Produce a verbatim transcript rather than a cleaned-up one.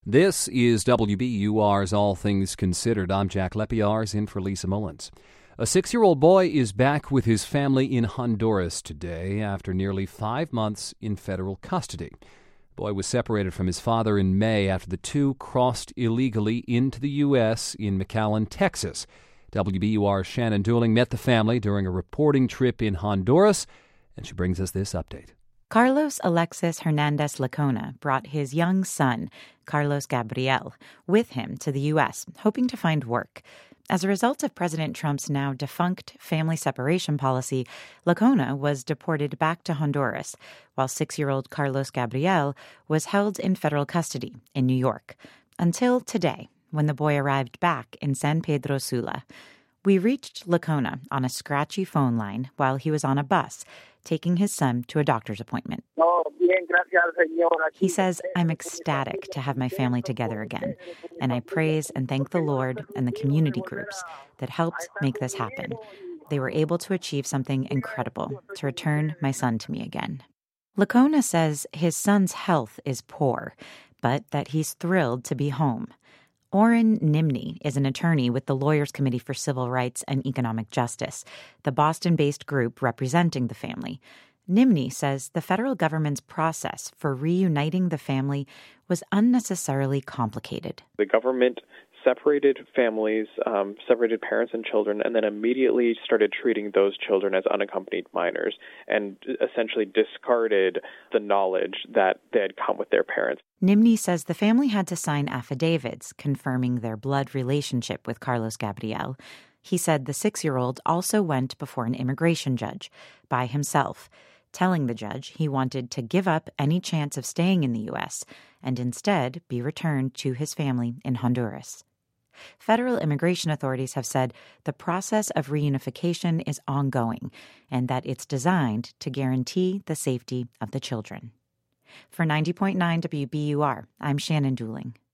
This is W B U R's All Things Considered. I'm Jack Lepiarz, in for Lisa Mullins. A six-year-old boy is back with his family in Honduras today after nearly five months in federal custody. The boy was separated from his father in May after the two crossed illegally into the U S in McAllen, Texas. W B U R's Shannon Dooling met the family during a reporting trip in Honduras, and she brings us this update. Carlos Alexis Hernandez Lacona brought his young son, Carlos Gabriel, with him to the U S, hoping to find work. As a result of President Trump's now defunct family separation policy, Lacona was deported back to Honduras, while six-year-old Carlos Gabriel was held in federal custody in New York, until today, when the boy arrived back in San Pedro Sula. We reached Lacona on a scratchy phone line while he was on a bus, taking his son to a doctor's appointment. He says, "I'm ecstatic to have my family together again, and I praise and thank the Lord and the community groups that helped make this happen. They were able to achieve something incredible, to return my son to me again." Lacona says his son's health is poor, but that he's thrilled to be home. Oren Nimni is an attorney with the Lawyers Committee for Civil Rights and Economic Justice, the Boston-based group representing the family. Nimni says the federal government's process for reuniting the family was unnecessarily complicated. The government separated families, um, separated parents and children, and then immediately started treating those children as unaccompanied minors and essentially discarded the knowledge that they had come with their parents. Nimni says the family had to sign affidavits confirming their blood relationship with Carlos Gabriel. He said the six-year-old also went before an immigration judge by himself, telling the judge he wanted to give up any chance of staying in the U S and instead be returned to his family in Honduras. Federal immigration authorities have said the process of reunification is ongoing and that it's designed to guarantee the safety of the children. For ninety point nine W B U R, I'm Shannon Dooling.